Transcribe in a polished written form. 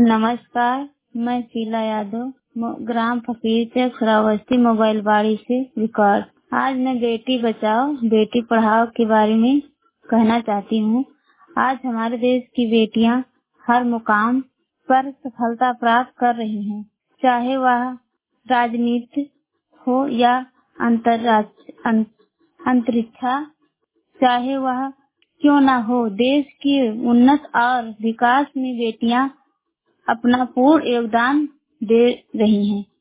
नमस्कार, मैं शीला यादव ग्राम फकीरचक श्रावस्ती मोबाइल बाड़ी से रिकॉर्ड। आज मैं बेटी बचाओ बेटी पढ़ाओ के बारे में कहना चाहती हूँ। आज हमारे देश की बेटियाँ हर मुकाम पर सफलता प्राप्त कर रही हैं, चाहे वह राजनीति हो या अंतरिक्षा, चाहे वह क्यों न हो। देश की उन्नति और विकास में बेटियां अपना पूर्ण योगदान दे रही हैं।